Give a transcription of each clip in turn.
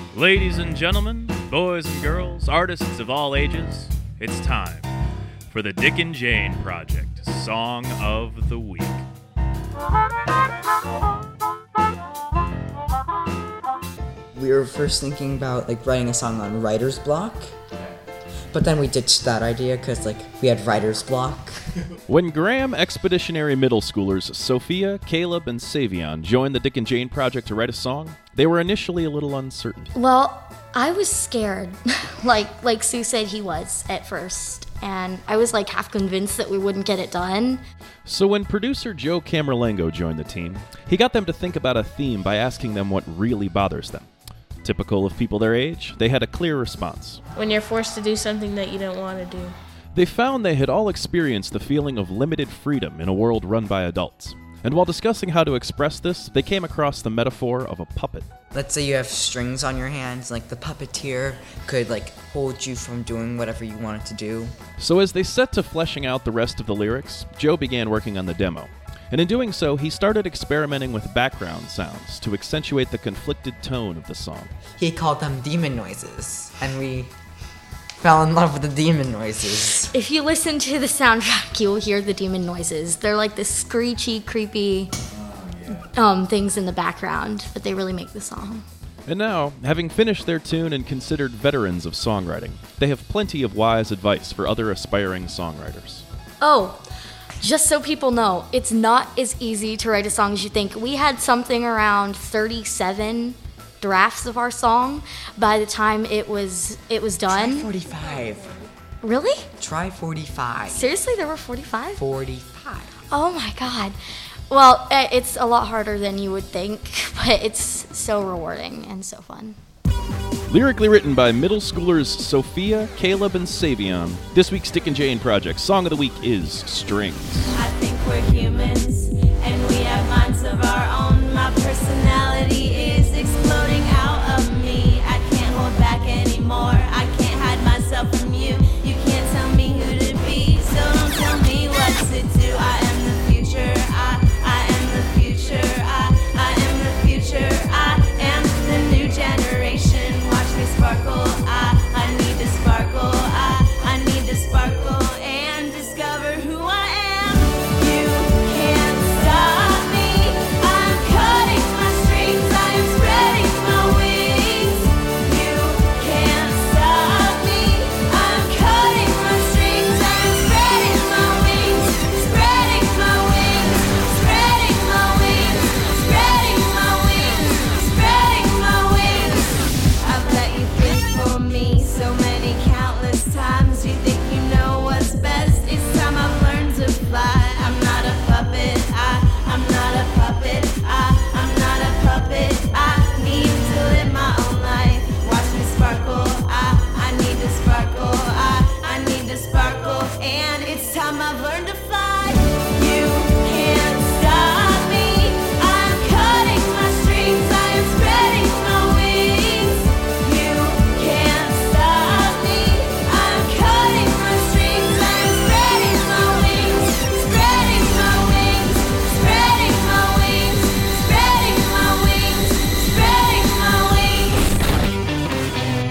Ladies and gentlemen, boys and girls, artists of all ages, it's time for the Dick and Jane Project Song of the Week. We were first thinking about writing a song on writer's block, but then we ditched that idea because we had writer's block. When Graham Expeditionary Middle Schoolers Sophia, Caleb, and Savion joined the Dick and Jane Project to write a song, they were initially a little uncertain. Well, I was scared, like Sue said he was at first, and I was half convinced that we wouldn't get it done. So when producer Joe Camerlengo joined the team, he got them to think about a theme by asking them what really bothers them. Typical of people their age, they had a clear response. When you're forced to do something that you don't want to do. They found they had all experienced the feeling of limited freedom in a world run by adults. And while discussing how to express this, they came across the metaphor of a puppet. Let's say you have strings on your hands, the puppeteer could hold you from doing whatever you wanted to do. So as they set to fleshing out the rest of the lyrics, Joe began working on the demo. And in doing so, he started experimenting with background sounds to accentuate the conflicted tone of the song. He called them demon noises, and we fell in love with the demon noises. If you listen to the soundtrack, you'll hear the demon noises. They're the screechy, creepy things in the background, but they really make the song. And now, having finished their tune and considered veterans of songwriting, they have plenty of wise advice for other aspiring songwriters. Oh, just so people know, it's not as easy to write a song as you think. We had something around 37 drafts of our song by the time it was done. Try 45. Really? Try 45. Seriously, there were 45? 45. Oh my god. Well, it's a lot harder than you would think, but it's so rewarding and so fun. Lyrically written by middle schoolers Sophia, Caleb, and Savion, this week's Dick and Jane Project Song of the Week is Strings. I think we're humans, and we have minds of our own. My personality is exploding out of me. I can't hold back anymore. I can't hide myself from you. You can't tell me who to be, so don't tell me what to do. I am the future. I am the future. I am the future. I am the new generation. Watch me sparkle. I need to sparkle. I need to sparkle and discover who I am. You can't stop me. I'm cutting my strings. I am spreading my wings. You can't stop me. I'm cutting my strings. I am spreading my wings. Spreading my wings. Spreading my wings. Spreading my wings. Spreading my wings. I've let you think for me so many countless times. You think you know what's best. It's time I've learned to fly. I'm not a puppet. I'm not a puppet. I'm not a puppet. I need to live my own life. Watch me sparkle. I need to sparkle. I need to sparkle. And it's time I've learned to fly. You can't stop me. I'm cutting my strings. I am spreading my wings. You can't stop me. I'm cutting my strings. I am spreading my wings. Spreading my wings. Spreading my wings. Spreading my wings. Spreading my wings.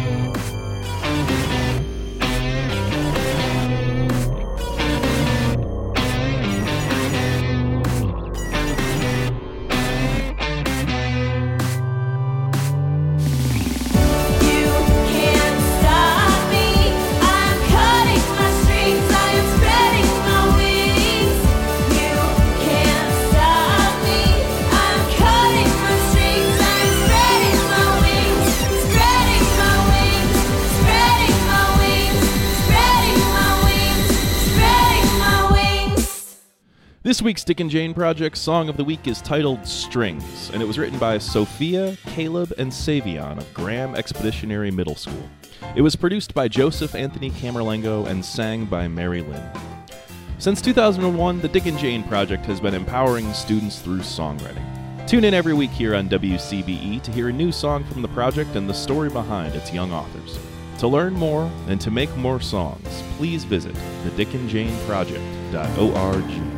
You can't stop me. I'm cutting my strings. I am spreading my wings. You can't stop me. I'm cutting my strings. I am spreading my wings. Spreading my wings. Spreading my wings. Spreading my wings. Spreading my wings. This week's Dick and Jane Project Song of the Week is titled Strings, and it was written by Sophia, Caleb, and Savion of Graham Expeditionary Middle School. It was produced by Joseph Anthony Camerlengo and sang by Mary Lynn. Since 2001, the Dick and Jane Project has been empowering students through songwriting. Tune in every week here on WCBE to hear a new song from the project and the story behind its young authors. To learn more and to make more songs, please visit thedickandjaneproject.org.